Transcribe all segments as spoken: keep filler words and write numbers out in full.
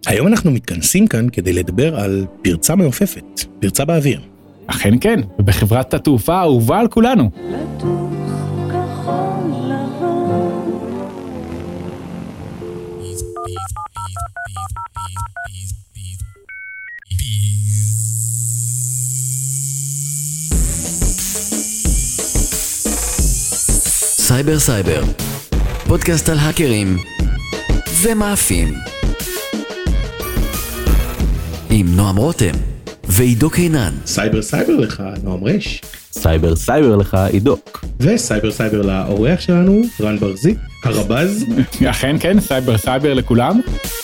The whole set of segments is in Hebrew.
היום אנחנו מתכנסים כאן כדי לדבר על פרצה מעופפת, פרצה באוויר. אכן כן, ובחברת התעופה האהובה על כולנו. סייבר סייבר, פודקאסט על האקרים ומאפים. עם נועם רותם ועידו קינן. סייבר סייבר לך, נועם רש. סייבר סייבר לך, עידוק. וסייבר סייבר לאורח שלנו, רן ברזיק, הרבז. אכן כן, סייבר סייבר לכולם.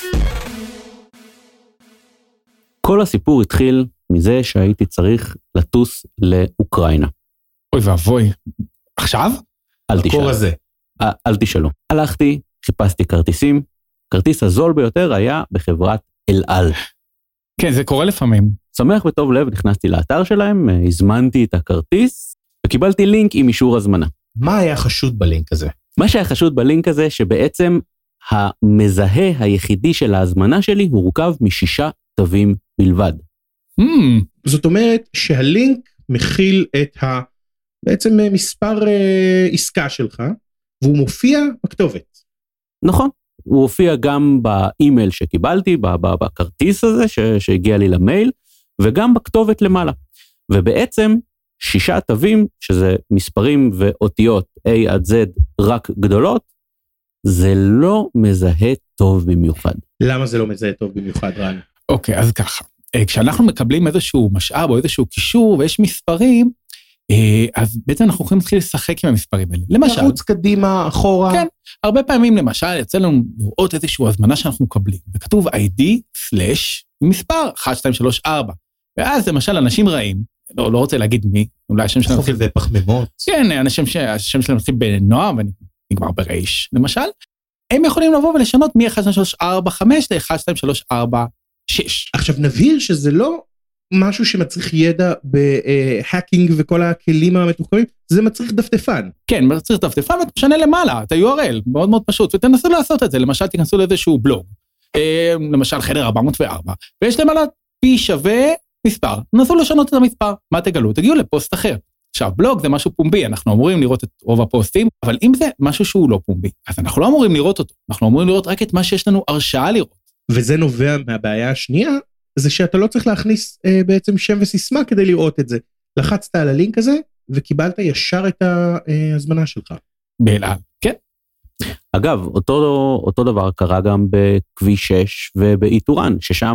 כל הסיפור התחיל מזה שהייתי צריך לטוס לאוקראינה. אוי ואבוי, עכשיו? אל תשאל. הזה. אל תשאלו. הלכתי, חיפשתי כרטיסים, כרטיס הזול ביותר היה בחברת אל על. כן, זה קורה לפעמים. שמח וטוב לב, נכנסתי לאתר שלהם, הזמנתי את הכרטיס, וקיבלתי לינק עם אישור הזמנה. מה היה חשוד בלינק הזה? מה שהיה חשוד בלינק הזה, שבעצם המזהה היחידי של ההזמנה שלי, הוא הורכב משישה תווים בלבד. Hmm. זאת אומרת שהלינק מכיל את ה... בעצם מספר אה, עסקה שלך, והוא מופיע בכתובת. נכון. הוא הופיע גם באימייל שקיבלתי, בכרטיס הזה שהגיע לי למייל, וגם בכתובת למעלה. ובעצם שישה תווים, שזה מספרים ואותיות A עד Z רק גדולות, זה לא מזהה טוב במיוחד. למה זה לא מזהה טוב במיוחד, רן? אוקיי, אז ככה. כשאנחנו מקבלים איזשהו משאב או איזשהו קישור ויש מספרים, אז בעצם אנחנו יכולים להתחיל לשחק עם המספרים האלה. למשל... לרוץ קדימה, אחורה. כן, הרבה פעמים למשל יצא לנו לראות איזשהו הזמנה שאנחנו מקבלים, וכתוב איי די סלש מספר אחת, שתיים, שלוש, ארבע. ואז למשל אנשים רעים, לא, לא רוצה להגיד מי, אולי השם שלהם... חופל ופחמימות. כן, אנשים שהשם שלהם מתחיל בנועם ונגמר ברייש, למשל, הם יכולים לבוא ולשנות מ-אחת, שתיים, שלוש, ארבע, חמש ל-אחת, שתיים, שלוש, ארבע, שש. עכשיו נבהיר שזה לא... משהו שמצריך ידע בהאקינג וכל הכלים המתוחכמים, זה מצריך דפדפן. כן, מצריך דפדפן, אתה משנה למעלה, את ה-יו אר אל, מאוד מאוד פשוט, ותנסו לעשות את זה, למשל תיכנסו לאיזשהו בלוג, למשל חדר ארבע מאות וארבע, ויש למעלה פי שווה מספר, נסו לשנות את המספר, מה תגלו? תגיעו לפוסט אחר. עכשיו, בלוג זה משהו פומבי, אנחנו אמורים לראות את רוב הפוסטים, אבל אם זה משהו שהוא לא פומבי, אז אנחנו לא אמורים לראות אותו, אנחנו אמורים לראות רק את מה שיש לנו הרשאה לראות. וזה נובע מהבעיה השנייה, זה שאתה לא צריך להכניס אה, בעצם שם וסיסמה כדי לראות את זה. לחצת על הלינק הזה, וקיבלת ישר את ההזמנה שלך. באלעל, כן. אגב, אותו, אותו דבר קרה גם בכביש שש ובאיתורן, ששם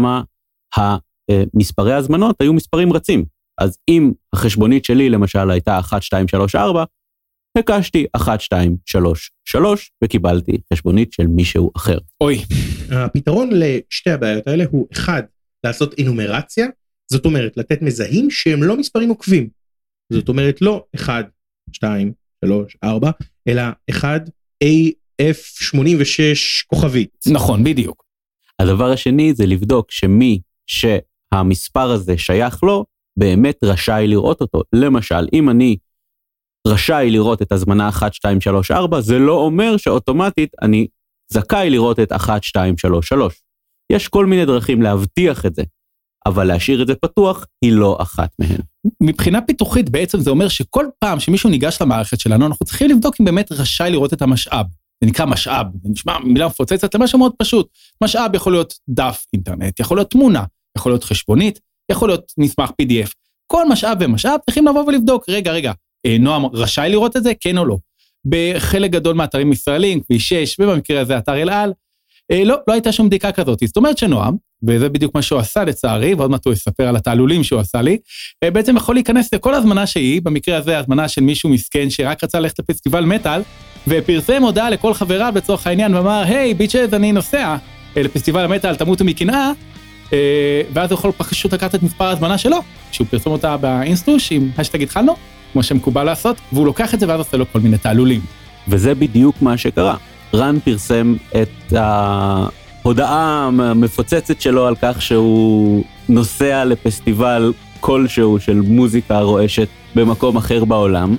המספרי ההזמנות היו מספרים רצים. אז אם החשבונית שלי למשל הייתה אחת, שתיים, שלוש, ארבע, הקשתי אחת, שתיים, שלוש, שלוש, וקיבלתי חשבונית של מישהו אחר. אוי. הפתרון לשתי הבעיות האלה הוא אחד, לעשות אינומרציה, זאת אומרת, לתת מזהים שהם לא מספרים עוקבים. זאת אומרת, לא אחת, שתיים, שלוש, ארבע, אלא אחת, איי אף שמונים ושש כוכבית. נכון, בדיוק. הדבר השני זה לבדוק שמי שהמספר הזה שייך לו, באמת רשאי לראות אותו. למשל, אם אני רשאי לראות את הזמנה אחת, שתיים, שלוש, ארבע, זה לא אומר שאוטומטית אני זכאי לראות את אחת, שתיים, שלוש, שלוש. יש כל מיני דרכים להבטיח את זה, אבל להשאיר את זה פתוח היא לא אחת מהן. מבחינה פיתוחית בעצם זה אומר שכל פעם שמישהו ניגש למערכת שלנו, אנחנו צריכים לבדוק אם באמת רשאי לראות את המשאב. זה נקרא משאב, זה נשמע מילה מפוצצת למשהו מאוד פשוט. משאב יכול להיות דף אינטרנט, יכול להיות תמונה, יכול להיות חשבונית, יכול להיות מסמך פי די אף. כל משאב ומשאב צריכים לבוא ולבדוק, רגע, רגע, נועם רשאי לראות את זה, כן או לא? בחלק גדול מהאתרים ישראלים, כביש שש, ובמקרה הזה אתר אל על, לא, לא הייתה שום בדיקה כזאת. זאת אומרת שנועם, וזה בדיוק מה שהוא עשה לצערי, ועוד מעט הוא יספר על התעלולים שהוא עשה לי, בעצם יכול להיכנס לכל הזמנה שהיא, במקרה הזה הזמנה של מישהו מסכן שרק רצה ללכת לפסטיבל מטל, ופרסם הודעה לכל חבריו לצורך העניין, ואמר, היי, ביצ'ז, אני נוסע לפסטיבל המטל, תמותו מקנאה, ואז הוא יכול פשוט לקחת את מספר הזמנה שלו, שהוא פרסם אותה באינסטוש, עם השטג התחלנו, כמו שמקובל לעשות, והוא לוקח את זה ואז עושה לו כל מיני תעלולים. וזה בדיוק מה שקרה. רן פרסם את ההודעה המפוצצת שלו על כך שהוא נוסע לפסטיבל כלשהו של מוזיקה רועשת במקום אחר בעולם,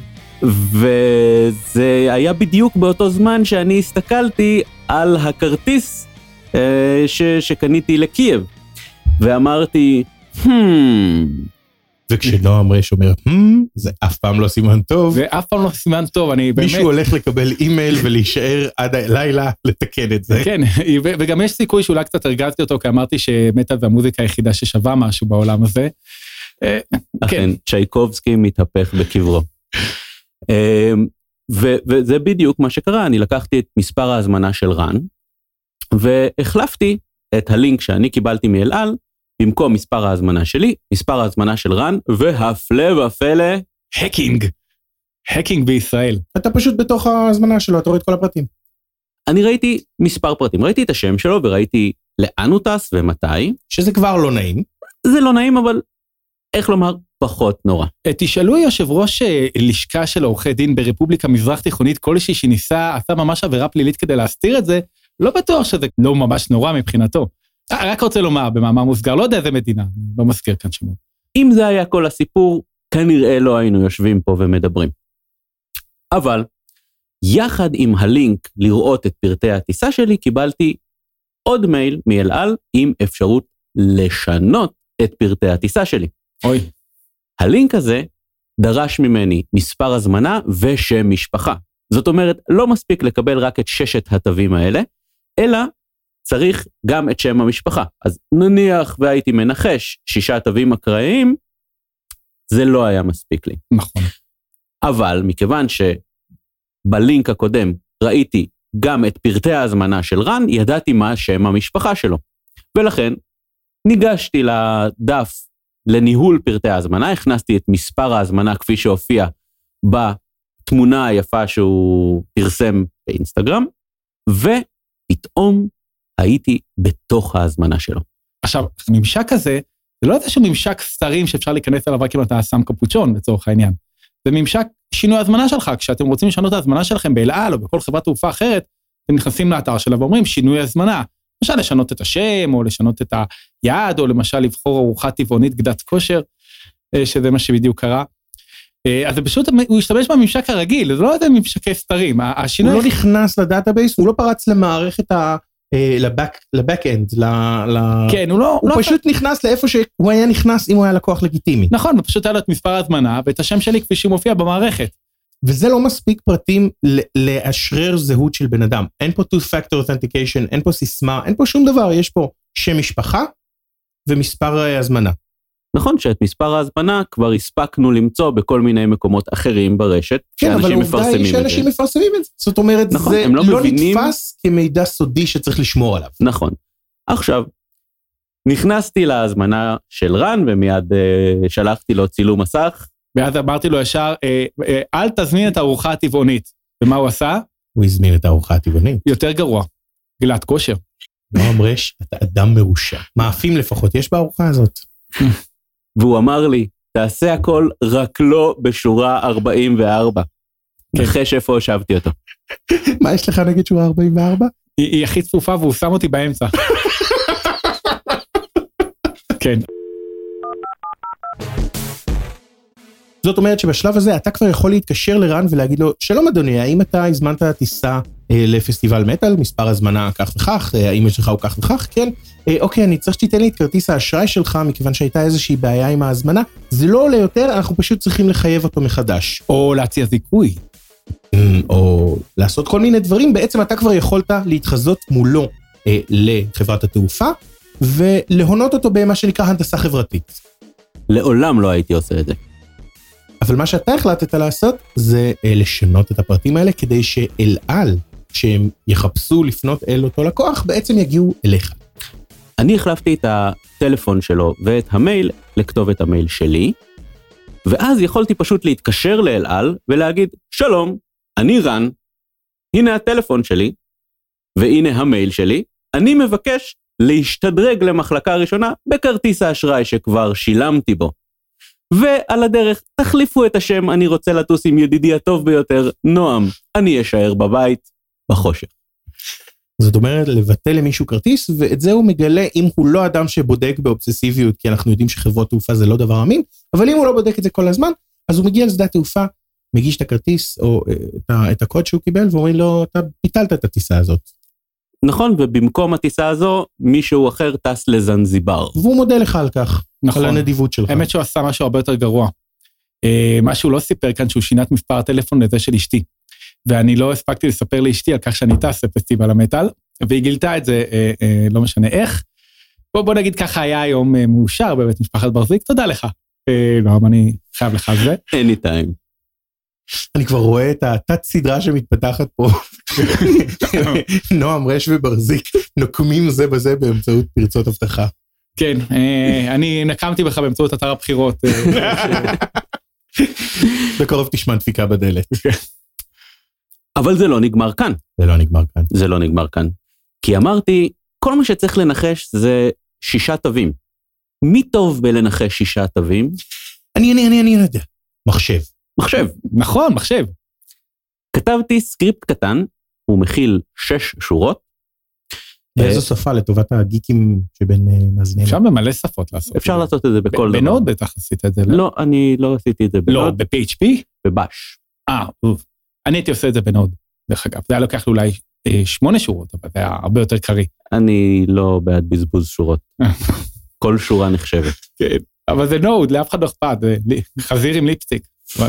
וזה היה בדיוק באותו זמן שאני הסתכלתי על הכרטיס ש, שקניתי לקייב. ואמרתי, hmm... וכשנועם רש אומר, hmm, זה אף פעם לא סימן טוב. זה אף פעם לא סימן טוב, אני באמת... מישהו הולך לקבל אימייל ולהישאר עד הלילה לתקן את זה. כן, וגם יש סיכוי שאולי קצת הרגעתי אותו, כי אמרתי שמטאל זה המוזיקה היחידה ששווה משהו בעולם הזה. אכן, צ'ייקובסקי מתהפך בקברו. וזה בדיוק מה שקרה, אני לקחתי את מספר ההזמנה של רן, והחלפתי את הלינק שאני קיבלתי מאל על, במקום מספר ההזמנה שלי, מספר ההזמנה של רן, והפלא ופלא, הקינג. הקינג בישראל. אתה פשוט בתוך ההזמנה שלו, אתה רואה את כל הפרטים. אני ראיתי מספר פרטים, ראיתי את השם שלו, וראיתי לאן הוא טס ומתי. שזה כבר לא נעים. זה לא נעים, אבל איך לומר, פחות נורא. תשאלו יושב ראש לשכה של עורכי דין ברפובליקה מזרח תיכונית, כלשהי שניסה, עשה ממש עבירה פלילית כדי להסתיר את זה, לא בטוח שזה לא ממש נורא מבחינתו. רק רוצה לומר, במאמר מוסגר, לא יודע איזה מדינה, לא מזכיר כאן שמות. אם זה היה כל הסיפור, כנראה לא היינו יושבים פה ומדברים. אבל, יחד עם הלינק לראות את פרטי הטיסה שלי, קיבלתי עוד מייל מאל על עם אפשרות לשנות את פרטי הטיסה שלי. אוי. הלינק הזה דרש ממני מספר הזמנה ושם משפחה. זאת אומרת, לא מספיק לקבל רק את ששת התווים האלה, אלא צריך גם את שם המשפחה. אז נניח והייתי מנחש שישה תווים אקראיים, זה לא היה מספיק לי. נכון. אבל מכיוון שבלינק הקודם ראיתי גם את פרטי ההזמנה של רן, ידעתי מה שם המשפחה שלו. ולכן ניגשתי לדף לניהול פרטי ההזמנה, הכנסתי את מספר ההזמנה כפי שהופיע בתמונה היפה שהוא פרסם באינסטגרם, ופתאום הייתי בתוך ההזמנה שלו. עכשיו, הממשק הזה, זה לא איזשהו ממשק שרים שאפשר להיכנס אליו רק אם אתה שם קפוצ'ון לצורך העניין. זה ממשק שינוי ההזמנה שלך, כשאתם רוצים לשנות את ההזמנה שלכם באל על או בכל חברת תעופה אחרת, אתם נכנסים לאתר שלה ואומרים שינוי הזמנה. למשל לשנות את השם או לשנות את היעד או למשל לבחור ארוחה טבעונית גדת כושר, שזה מה שבדיוק קרה. אז זה פשוט, הוא השתמש בממשק הרגיל, זה לא איזה ממשקי סתרים. השינוי... הוא לא נכנס לדאטאבייס, הוא לא פרץ למערכת ה... לבק-אנד, כן, הוא לא... הוא פשוט נכנס לאיפה שהוא היה נכנס אם הוא היה לקוח לגיטימי. נכון, ופשוט היה לו את מספר ההזמנה ואת השם שלי כפי שהוא מופיע במערכת. וזה לא מספיק פרטים לאשרר זהות של בן אדם. אין פה two-factor authentication, אין פה סיסמה, אין פה שום דבר, יש פה שם משפחה ומספר הזמנה. נכון שאת מספר ההזמנה כבר הספקנו למצוא בכל מיני מקומות אחרים ברשת, כן, אבל העובדה היא שאנשים מפרסמים את זה. זאת אומרת, נכון, זה לא, לא מבינים... נתפס כמידע סודי שצריך לשמור עליו. נכון. עכשיו, נכנסתי להזמנה של רן, ומיד אה, שלחתי לו צילום מסך. ואז אמרתי לו ישר, אה, אה, אל תזמין את הארוחה הטבעונית. ומה הוא עשה? הוא הזמין את הארוחה הטבעונית. יותר גרוע. גלת כושר. נועם רש, אתה אדם מרושע. מאפים לפחות, יש בארוחה הזאת. והוא אמר לי, תעשה הכל רק לא בשורה ארבעים וארבע. נחש איפה הושבתי אותו. מה יש לך נגד שורה ארבעים וארבע? היא הכי צפופה והוא שם אותי באמצע. כן. זאת אומרת שבשלב הזה אתה כבר יכול להתקשר לרן ולהגיד לו, שלום אדוני, האם אתה הזמנת טיסה לפסטיבל מטל, מספר הזמנה כך וכך, האם שלך הוא כך וכך, כן, אוקיי, אני צריך שתיתן לי את כרטיס האשראי שלך, מכיוון שהייתה איזושהי בעיה עם ההזמנה, זה לא עולה יותר, אנחנו פשוט צריכים לחייב אותו מחדש. או להציע זיכוי. או לעשות כל מיני דברים, בעצם אתה כבר יכולת להתחזות מולו אה, לחברת התעופה, ולהונות אותו במה שנקרא הנדסה חברתית. לעולם לא הייתי עושה את זה. אבל מה שאתה החלטת לעשות, זה אה, לשנות את הפרטים האלה, כדי שאל על, שהם יחפשו לפנות אל אותו לקוח, בעצם יגיעו אליך. אני החלפתי את הטלפון שלו ואת המייל לכתובת המייל שלי, ואז יכולתי פשוט להתקשר לאל על ולהגיד, שלום, אני רן, הנה הטלפון שלי, והנה המייל שלי, אני מבקש להשתדרג למחלקה ראשונה בכרטיס האשראי שכבר שילמתי בו. ועל הדרך, תחליפו את השם, אני רוצה לטוס עם ידידי הטוב ביותר, נועם, אני אשאר בבית, בחושך. זאת אומרת, לבטל למישהו כרטיס, ואת זה הוא מגלה אם הוא לא אדם שבודק באובססיביות, כי אנחנו יודעים שחברות תעופה זה לא דבר אמין, אבל אם הוא לא בודק את זה כל הזמן, אז הוא מגיע לשדה תעופה, מגיש את הכרטיס, או את, ה, את הקוד שהוא קיבל, ואומרים לו, אתה פיתלת את הטיסה הזאת. נכון, ובמקום הטיסה הזו, מישהו אחר טס לזנזיבר. והוא מודה לך על כך, נכון. על הנדיבות שלך. האמת שהוא עשה משהו הרבה יותר גרוע. מה שהוא לא סיפר כאן, שהוא שינה את מספר הטלפון לזה של אשתי. ואני לא הספקתי לספר לאשתי על כך שאני טס לפסטיבל המטל, והיא גילתה את זה, לא משנה איך. בוא, בוא נגיד ככה היה היום מאושר בבית משפחת ברזיק, תודה לך. נועם, אני חייב לך על זה. anytime. אני כבר רואה את התת סדרה שמתפתחת פה. נועם רש וברזיק נוקמים זה בזה באמצעות פרצות הבטחה. כן, אני נקמתי בך באמצעות אתר הבחירות. בקרוב תשמע דפיקה בדלת. אבל זה לא נגמר כאן. זה לא נגמר כאן. זה לא נגמר כאן. כי אמרתי, כל מה שצריך לנחש זה שישה תווים. מי טוב בלנחש שישה תווים? אני, אני, אני, אני יודע. מחשב. מחשב. נכון, מחשב. כתבתי סקריפט קטן, הוא מכיל שש שורות. באיזו שפה לטובת הגיקים שבין מאזינים? אפשר במלא שפות לעשות. אפשר לעשות את זה בכל דבר. בנוד בטח עשית את זה. לא, אני לא עשיתי את זה בנוד. לא, ב-פי אייץ' פי? בבאש. אה, אני הייתי עושה את זה בנוד, דרך אגב. זה היה לוקח לי אולי שמונה שורות, אבל זה היה הרבה יותר קרי. אני לא בעד בזבוז שורות. כל שורה נחשבת. כן, אבל זה נוד, לאף אחד לא אכפת, חזיר עם ליפסטיק.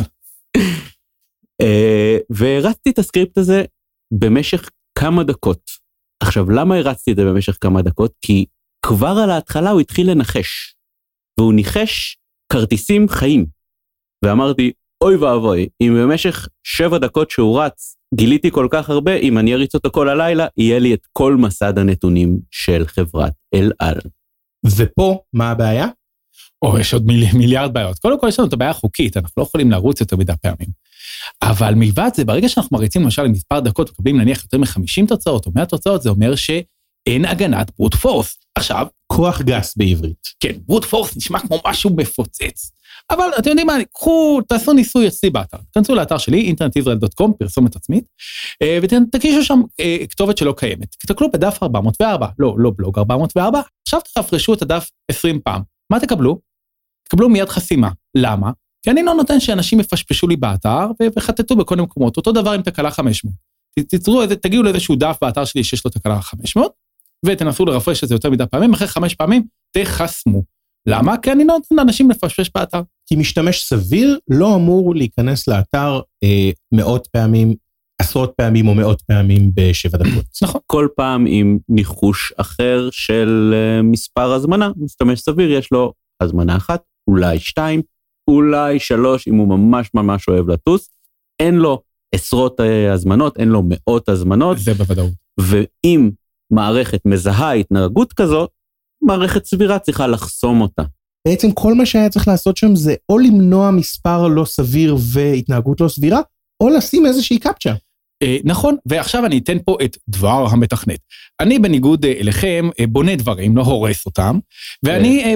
והרצתי את הסקריפט הזה במשך כמה דקות. עכשיו, למה הרצתי את זה במשך כמה דקות? כי כבר על ההתחלה הוא התחיל לנחש, והוא ניחש כרטיסים חיים. ואמרתי, אוי ואבוי, אם במשך שבע דקות שהוא רץ, גיליתי כל כך הרבה, אם אני אריץ אותו כל הלילה, יהיה לי את כל מסד הנתונים של חברת אל על. ופה, מה הבעיה? או, יש עוד מיל, מיליארד בעיות. קודם כל, יש לנו את הבעיה החוקית, אנחנו לא יכולים לרוץ יותר מדי פעמים. אבל מלבד זה, ברגע שאנחנו מריצים למשל למספר דקות, מקבלים נניח יותר מ-חמישים תוצאות או מאה תוצאות, זה אומר שאין הגנת ברוט פורס. עכשיו, כוח גס בעברית. כן, ברוט פורס נשמע כמו משהו מפוצץ. אבל אתם יודעים מה, קחו, תעשו ניסוי אצלי באתר. תכנסו לאתר שלי, אינטרנט ישראל דוט קום, פרסומת עצמית, ותקישו שם כתובת שלא קיימת. תקלו בדף ארבע מאות וארבע, לא, לא בלוג ארבע מאות וארבע, עכשיו תפרשו את הדף עשרים פעם. מה תקבלו? תקבלו מיד חסימה. למה? כי אני לא נותן שאנשים יפשפשו לי באתר וחטטו בכל מקומות. אותו דבר עם תקלה חמש מאות. תצרו, תגיעו לאיזשהו דף באתר שלי שיש לו תקלה חמש מאות, ותנסו לרפרש את זה יותר מדי פעמים, אחרי חמש פעמים תחסמו. למה? כי אני לא נותן לאנשים לפשפש באתר. כי משתמש סביר לא אמור להיכנס לאתר אה, מאות פעמים, עשרות פעמים או מאות פעמים בשבע דקות. נכון. כל פעם עם ניחוש אחר של uh, מספר הזמנה, משתמש סביר, יש לו הזמנה אחת, אולי שתיים, אולי שלוש, אם הוא ממש ממש אוהב לטוס, אין לו עשרות uh, הזמנות, אין לו מאות הזמנות. זה בוודאות. ואם מערכת מזהה התנהגות כזאת, מערכת סבירה צריכה לחסום אותה. בעצם כל מה שהיה צריך לעשות שם זה או למנוע מספר לא סביר והתנהגות לא סבירה, או לשים איזושהי קפצ'ה. נכון, ועכשיו אני אתן פה את דבר המתכנת. אני בניגוד אליכם בונה דברים, לא הורס אותם, ואני...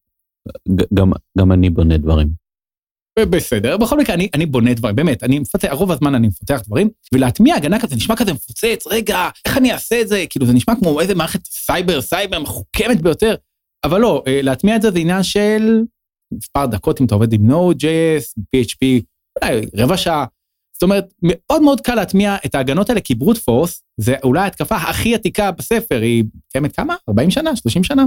גם, גם אני בונה דברים. בסדר, בכל מקרה אני, אני בונה דברים, באמת, אני מפתח, רוב הזמן אני מפתח דברים, ולהטמיע הגנה כזה נשמע כזה מפוצץ, רגע, איך אני אעשה את זה? כאילו זה נשמע כמו איזה מערכת סייבר, סייבר מחוכמת ביותר, אבל לא, להטמיע את זה זה עניין של מספר דקות, אם אתה עובד עם Node.js, פי אייץ' פי, אולי רבע שעה, זאת אומרת, מאוד מאוד קל להטמיע את ההגנות האלה, כי ברוט פורס, זה אולי ההתקפה הכי עתיקה בספר, היא קיימת כמה? ארבעים שנה? שלושים שנה?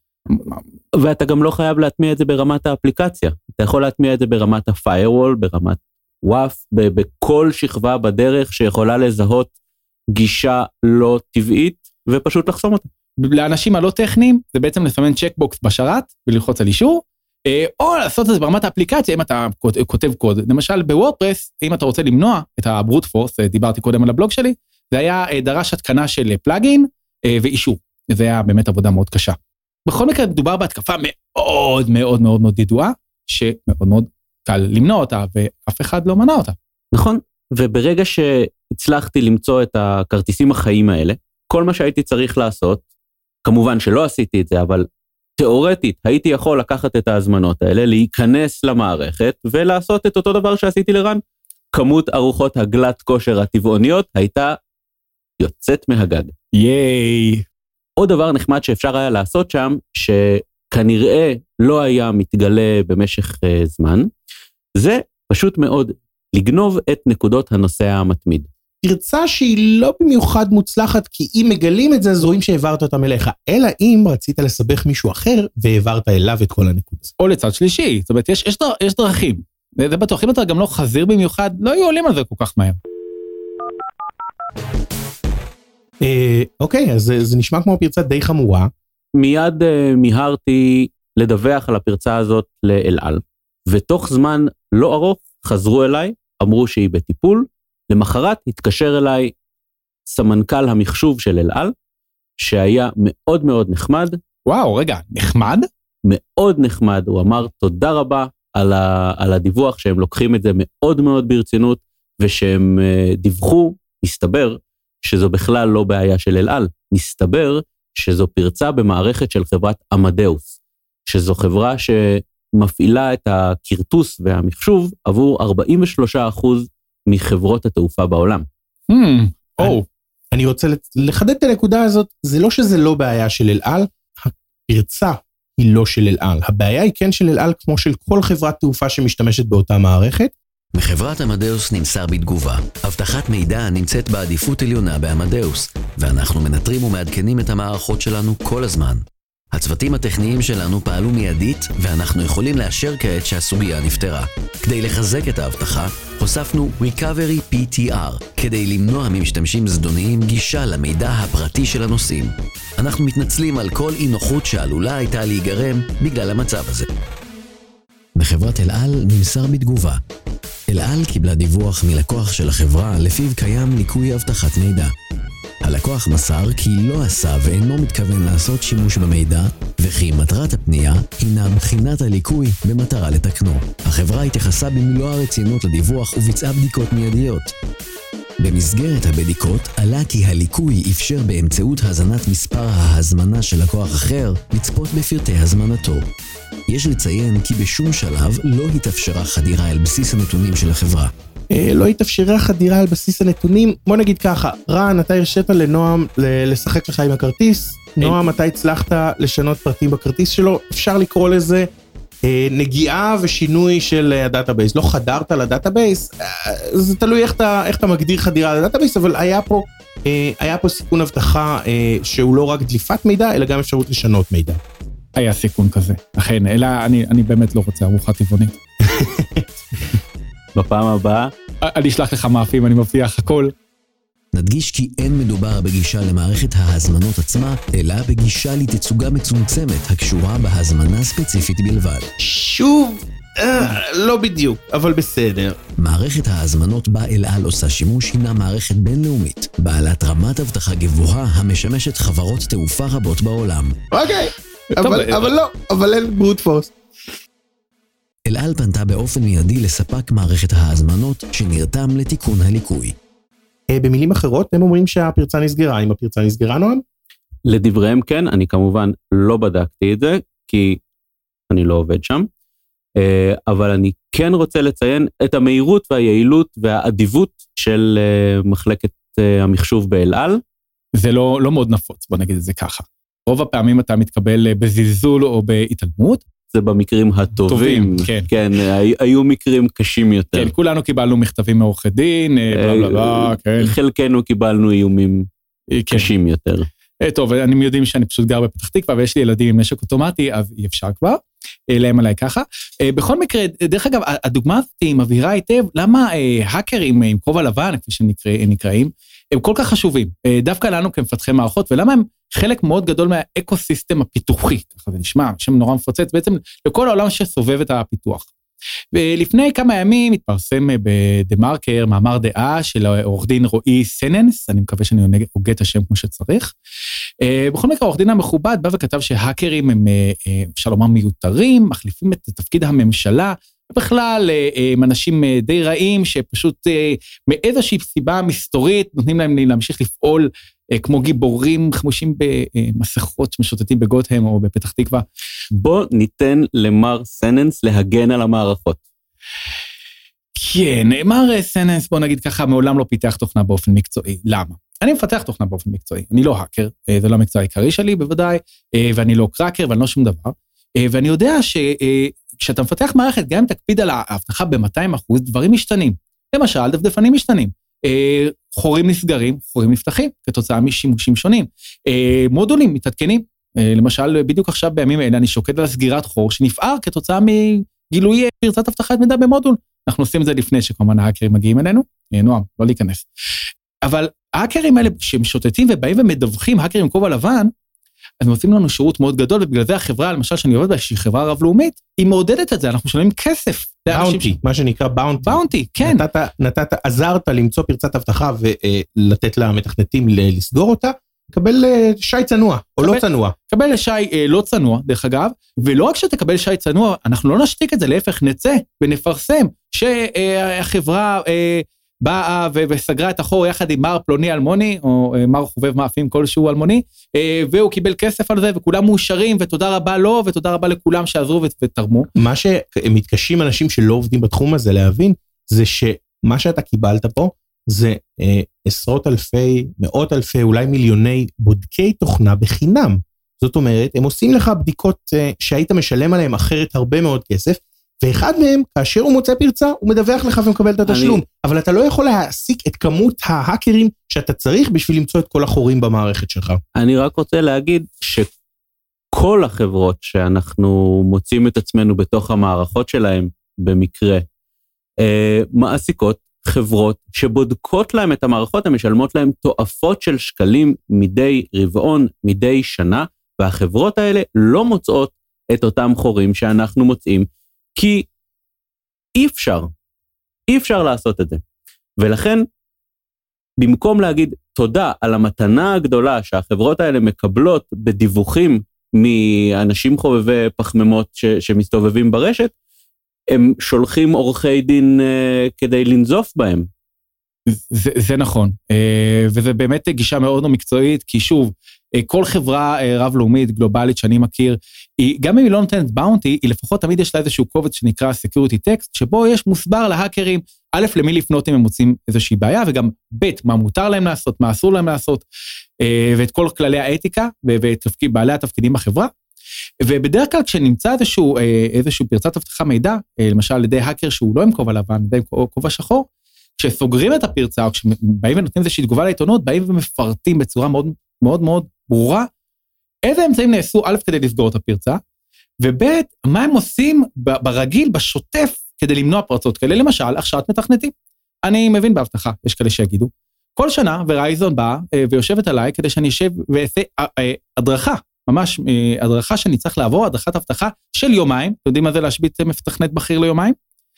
ואתה גם לא חייב להטמיע את זה ברמת האפליקציה, אתה יכול להטמיע את זה ברמת ה-firewall, ברמת וואף, בכל שכבה בדרך שיכולה לזהות גישה לא טבעית, ופשוט לחסום אותה. לאנשים הלא טכניים, זה בעצם לסמן צ'קבוקס בשרת, וללחוץ על אישור, או לעשות את זה ברמת האפליקציה, אם אתה כותב קוד. למשל בוורדפרס, אם אתה רוצה למנוע את הברוט פורס, דיברתי קודם על הבלוג שלי, זה היה דרש התקנה של פלאגין ואישור. זה היה באמת עבודה מאוד קשה. בכל מקרה, מדובר בהתקפה מאוד מאוד מאוד מאוד ידועה, שמאוד מאוד קל למנוע אותה, ואף אחד לא מנע אותה. נכון, וברגע שהצלחתי למצוא את הכרטיסים החיים האלה, כל מה שהייתי צריך לעשות, כמובן שלא עשיתי את זה, אבל תיאורטית הייתי יכול לקחת את ההזמנות האלה, להיכנס למערכת, ולעשות את אותו דבר שעשיתי לרן. כמות ארוחות הגלת כושר הטבעוניות הייתה יוצאת מהגג. ייי! עוד דבר נחמד שאפשר היה לעשות שם, שכנראה לא היה מתגלה במשך uh, זמן, זה פשוט מאוד לגנוב את נקודות הנוסע המתמיד. פרצה שהיא לא במיוחד מוצלחת, כי אם מגלים את זה, אז רואים שהעברת אותם אליך, אלא אם רצית לסבך מישהו אחר, והעברת אליו את כל הנקודות. או לצד שלישי, זאת אומרת, יש, יש, יש דרכים. זה בטוח, אם אתה גם לא חזיר במיוחד, לא היו עולים על זה כל כך מהר. אה, אוקיי, אז זה, זה נשמע כמו פרצה די חמורה. מיד uh, מיהרתי לדווח על הפרצה הזאת לאל על, ותוך זמן לא ארוך חזרו אליי, אמרו שהיא בטיפול, למחרת התקשר אליי סמנכ"ל המחשוב של אל על, שהיה מאוד מאוד נחמד. וואו, רגע, נחמד? מאוד נחמד, הוא אמר תודה רבה על, ה, על הדיווח, שהם לוקחים את זה מאוד מאוד ברצינות, ושהם uh, דיווחו, מסתבר, שזו בכלל לא בעיה של אל על, מסתבר שזו פרצה במערכת של חברת אמדאוס, שזו חברה שמפעילה את הקרטוס והמחשוב עבור ארבעים ושלושה אחוז מחברות התעופה בעולם. Hmm, oh. אני רוצה לחדד את הנקודה הזאת, זה לא שזה לא בעיה של אל על, הפרצה היא לא של אל על, הבעיה היא כן של אל על כמו של כל חברת תעופה שמשתמשת באותה מערכת. מחברת אמדאוס נמסר בתגובה, הבטחת מידע נמצאת בעדיפות עליונה באמדאוס, ואנחנו מנטרים ומעדכנים את המערכות שלנו כל הזמן. הצוותים הטכניים שלנו פעלו מיידית, ואנחנו יכולים לאשר כעת שהסוגיה נפתרה. כדי לחזק את ההבטחה, הוספנו Recovery פי טי אר, כדי למנוע ממשתמשים זדוניים גישה למידע הפרטי של הנוסעים. אנחנו מתנצלים על כל אי נוחות שעלולה הייתה להיגרם בגלל המצב הזה. בחברת אל על נמסר בתגובה. אל על קיבלה דיווח מלקוח של החברה לפיו קיים ליקוי אבטחת מידע. הלקוח מסר כי לא עשה ואינו מתכוון לעשות שימוש במידע, וכי מטרת הפנייה הינה בחינת הליקוי במטרה לתקנו. החברה התייחסה במלוא הרצינות לדיווח וביצעה בדיקות מיידיות. במסגרת הבדיקות עלה כי הליקוי אפשר באמצעות הזנת מספר ההזמנה של לקוח אחר לצפות בפרטי הזמנתו. יש לציין כי בשום שלב לא התאפשרה חדירה אל בסיס הנתונים של החברה. לא התאפשרה חדירה על בסיס הנתונים, בוא נגיד ככה, רן, אתה הרשית לנועם לשחק לך עם הכרטיס, נועם, אתה הצלחת לשנות פרטים בכרטיס שלו, אפשר לקרוא לזה נגיעה ושינוי של הדאטאבייס, לא חדרת לדאטאבייס, זה תלוי איך אתה, איך אתה מגדיר חדירה לדאטאבייס, אבל היה פה, היה פה סיכון הבטחה שהוא לא רק דליפת מידע, אלא גם אפשרות לשנות מידע. היה סיכון כזה, אכן, אלא אני, אני באמת לא רוצה ארוחה טבעונית. בפעם הבאה, אני אשלח לך מאפים, אני מבטיח הכל. נדגיש כי אין מדובר בגישה למערכת ההזמנות עצמה, אלא בגישה לתצוגה מצומצמת הקשורה בהזמנה ספציפית בלבד. שוב, אה, לא בדיוק, אבל בסדר. מערכת ההזמנות בה אל על עושה שימוש הינה מערכת בינלאומית, בעלת רמת אבטחה גבוהה המשמשת חברות תעופה רבות בעולם. אוקיי, אבל, אבל לא, אבל אין ברוט פורס. אל על פנתה באופן מיידי לספק מערכת ההזמנות שנרתם לתיקון הליקוי. במילים אחרות, הם אומרים שהפרצה נסגרה. אם הפרצה נסגרה, נועם? לדבריהם כן, אני כמובן לא בדקתי את זה, כי אני לא עובד שם, אבל אני כן רוצה לציין את המהירות והיעילות והאדיבות של מחלקת המחשוב באל על. זה לא, לא מאוד נפוץ, בוא נגיד את זה ככה. רוב הפעמים אתה מתקבל בזלזול או בהתעלמות, זה במקרים הטובים, טובים, כן. כן, היו מקרים קשים יותר. כן, כולנו קיבלנו מכתבים מעורכי דין, בלה בלה בלה, כן. חלקנו קיבלנו איומים כן. קשים יותר. טוב, אני יודעים שאני פשוט גר בפתח תקווה, ויש לי ילדים עם נשק אוטומטי, אז אי אפשר כבר, להם עליי ככה. בכל מקרה, דרך אגב, הדוגמה הזאת היא מבהירה היטב, למה האקרים עם כובע לבן, כפי שהם נקראים, הם כל כך חשובים, דווקא לנו כמפתחי מערכות, ולמה הם חלק מאוד גדול מהאקוסיסטם הפיתוחי, ככה זה נשמע, שם נורא מפוצץ, בעצם לכל העולם שסובב את הפיתוח. ולפני כמה ימים התפרסם בדה-מרקר, מאמר דעה של עורך דין רועי סננס, אני מקווה שאני הוגה את השם כמו שצריך. בכל מקרה, עורך דין המכובד בא וכתב שהאקרים הם, אפשר לומר, מיותרים, מחליפים את תפקיד הממשלה, ובכלל, הם אנשים די רעים, שפשוט מאיזושהי סיבה מסתורית, נותנים להם להמשיך לפעול כמו גיבורים חמושים במסכות שמשוטטים בגותהם או בפתח תקווה. בוא ניתן למר סננס להגן על המערכות. כן, מר סננס, בוא נגיד ככה, מעולם לא פיתח תוכנה באופן מקצועי. למה? אני מפתח תוכנה באופן מקצועי. אני לא האקר, זה לא המקצוע העיקרי שלי בוודאי, ואני לא קראקר ואני לא שום דבר. ואני יודע שכשאתה מפתח מערכת, גם אם תקפיד על ההבטחה ב-מאתיים אחוז, דברים משתנים. למשל, דפדפנים משתנים. חורים נסגרים, חורים נפתחים, כתוצאה משימושים שונים. מודולים מתעדכנים, למשל, בדיוק עכשיו בימים האלה, אני שוקד על סגירת חור, שנפער כתוצאה מגילוי פרצת אבטחת מידע במודול. אנחנו עושים את זה לפני שכמובן ההאקרים מגיעים אלינו, נועם, לא להיכנס. אבל ההאקרים האלה שהם שוטטים ובאים ומדווחים, האקרים כובע לבן, אז הם עושים לנו שירות מאוד גדול, ובגלל זה החברה, למשל, שאני עובד בה, שהיא חברה רב-לאומית, היא מעודדת את זה, אנחנו משלמים כסף. באונטי, מה שנקרא באונטי. באונטי, כן. נתת, נתת, עזרת למצוא פרצת אבטחה ולתת למתכנתים לסגור אותה, קבל שי צנוע, או לא צנוע. קבל שי לא צנוע, דרך אגב, ולא רק שתקבל שי צנוע, אנחנו לא נשתיק את זה, להפך נצא ונפרסם, שהחברה באה וסגרה את החור יחד עם מר פלוני אלמוני, או מר חובב מאפים כלשהו אלמוני, והוא קיבל כסף על זה, וכולם מאושרים, ותודה רבה לו, ותודה רבה לכולם שעזרו ותרמו. מה שמתקשים אנשים שלא עובדים בתחום הזה להבין, זה שמה שאתה קיבלת פה, זה אה, עשרות אלפי, מאות אלפי, אולי מיליוני בודקי תוכנה בחינם. זאת אומרת, הם עושים לך בדיקות אה, שהיית משלם עליהם אחרת הרבה מאוד כסף, ואחד מהם, כאשר הוא מוצא פרצה, הוא מדווח לך ומקבל את התשלום. אני... אבל אתה לא יכול להעסיק את כמות ההאקרים שאתה צריך בשביל למצוא את כל החורים במערכת שלך. אני רק רוצה להגיד שכל החברות שאנחנו מוצאים את עצמנו בתוך המערכות שלהם, במקרה, אה, מעסיקות חברות שבודקות להם את המערכות, הן משלמות להם תועפות של שקלים מדי רבעון, מדי שנה, והחברות האלה לא מוצאות את אותם חורים שאנחנו מוצאים, כי אי אפשר, אי אפשר לעשות את זה. ולכן, במקום להגיד תודה על המתנה הגדולה שהחברות האלה מקבלות בדיווחים מאנשים חובבי פחמימות ש- שמסתובבים ברשת, הם שולחים עורכי דין uh, כדי לנזוף בהם. זה, זה נכון, uh, וזה באמת גישה מאוד לא מקצועית, כי שוב, uh, כל חברה uh, רב-לאומית, גלובלית שאני מכיר, היא, גם אם היא לא נותנת באונטי, היא לפחות תמיד יש לה איזשהו קובץ שנקרא Security Text, שבו יש מוסבר להאקרים, א', למי לפנות אם הם מוצאים איזושהי בעיה, וגם ב', מה מותר להם לעשות, מה אסור להם לעשות, uh, ואת כל כללי האתיקה, ואת בעלי התפקידים בחברה, ובדרך כלל כשנמצא איזשהו, איזשהו פרצת אבטחה מידע, למשל על ידי האקר שהוא לא עם כובע לבן, על ידי כובע שחור, כשסוגרים את הפרצה, או כשבאים ונותנים איזושהי תגובה לעיתונות, באים ומפרטים בצורה מאוד מאוד מאוד ברורה, איזה אמצעים נעשו א' כדי לסגור את הפרצה, וב' מה הם עושים ברגיל, בשוטף, כדי למנוע פרצות כאלה, למשל, הכשרת מתכנתים. אני מבין בהבטחה, יש כאלה שיגידו. כל שנה ורייזון באה ויושבת עליי, כדי שאני אשב ואעשה הדרכה, ממש הדרכה שאני צריך לעבור, הדרכת הבטחה של יומיים, אתם יודעים מה זה להשבית מתכנת בכיר ליומיים?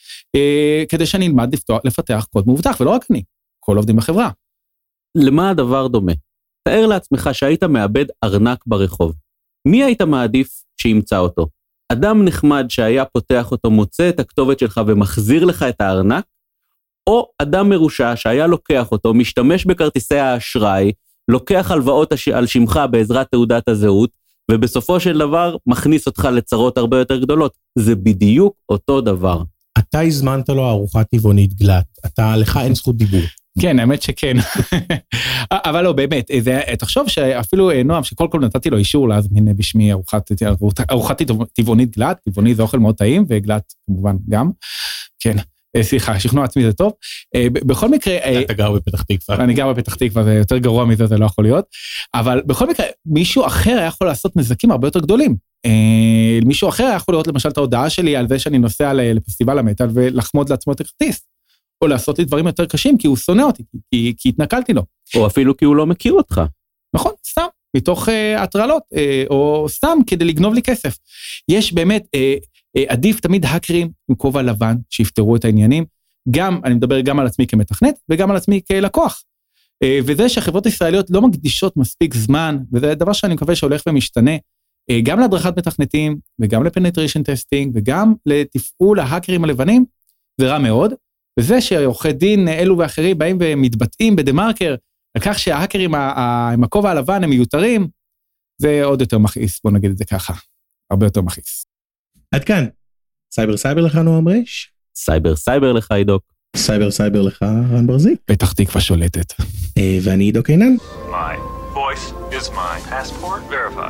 כדי שאני אלמד לפתוח, לפתח קוד מאובטח, ולא רק אני, כל עובדים בחברה. למה הדבר דומה? תאר לעצמך שהיית מאבד ארנק ברחוב. מי היית מעדיף שימצא אותו? אדם נחמד שהיה פותח אותו, מוצא את הכתובת שלך ומחזיר לך את הארנק, או אדם מרושע שהיה לוקח אותו, משתמש בכרטיסי האשראי, לוקח הלוואות על שמך בעזרת תעודת הזהות, ובסופו של דבר מכניס אותך לצרות הרבה יותר גדולות. זה בדיוק אותו דבר. אתה הזמנת לו ארוחה טבעונית גלת, אתה, לך אין זכות דיבור. כן, האמת שכן. אבל לא, באמת, תחשוב שאפילו נועם, שכל כל נתתי לו אישור להזמין בשמי ארוחת טבעונית גלת, טבעוני זה אוכל מאוד טעים, וגלת כמובן גם, כן. סליחה, שכנוע עצמי זה טוב. בכל מקרה... אתה גר בפתח תקווה. אני גר בפתח תקווה, זה יותר גרוע מזה, זה לא יכול להיות. אבל בכל מקרה, מישהו אחר היה יכול לעשות נזקים הרבה יותר גדולים. מישהו אחר היה יכול לראות למשל את ההודעה שלי על זה שאני נוסע לפסטיבל המטל ולחמוד לעצמו את הכרטיס. או לעשות לי דברים יותר קשים, כי הוא שונא אותי, כי, כי התנכלתי לו. או אפילו כי הוא לא מכיר אותך. נכון, סתם, מתוך uh, הטרלות, uh, או סתם כדי לגנוב לי כסף. יש באמת, uh, uh, עדיף תמיד האקרים עם כובע לבן, שיפתרו את העניינים, גם, אני מדבר גם על עצמי כמתכנת, וגם על עצמי כלקוח. Uh, וזה שהחברות הישראליות לא מקדישות מספיק זמן, וזה דבר שאני מקווה שהולך ומשתנה, uh, גם להדרכת מתכנתים, וגם לפנטריישן טסטינג, וגם לתפעול ההאקרים הלבנים, זה רע מאוד, וזה שעורכי דין אלו ואחרים באים ומתבטאים בדה-מרקר, על כך שההאקרים עם הכובע הלבן הם מיותרים, זה עוד יותר מכעיס, בוא נגיד את זה ככה, הרבה יותר מכעיס. עד כאן, סייבר סייבר לך נועם רייש? סייבר סייבר לך עידו. סייבר סייבר לך רן ברזיק. פתח תקווה שולטת. ואני עידו קינן. My voice is my passport verified.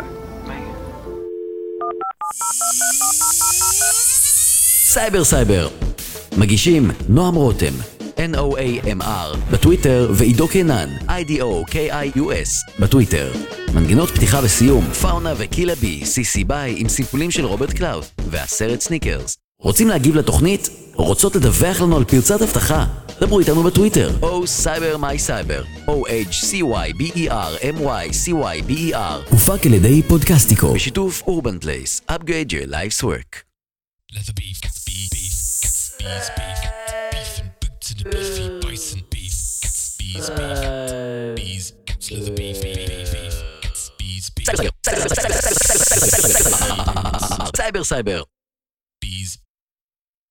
סייבר סייבר. מגישים נועם רותם, אן או איי אם אר בטוויטר ועידו קינן, איי די או קיי איי יו אס בטוויטר. מנגינות פתיחה וסיום, פאונה וקילה בי, סי סי ביי עם סימפולים של רוברט קלאוד והסרט סניקרס. רוצים להגיב לתוכנית? רוצות לדווח לנו על פרצת הבטחה? דברו איתנו בטוויטר, או סייבר מי סייבר, או אייץ' סי וואי בי אי אר אם וואי סי וואי בי אי אר. הופק על ידי פודקאסטיקו בשיתוף אורבן פלייס. Upgrade your life's work. Let the beef, beef, beef, bees, beef, beef and boots and a beefy bison beef, bees, beef, bees, let the beef, beef, beef, bees, beef. סייבר סייבר.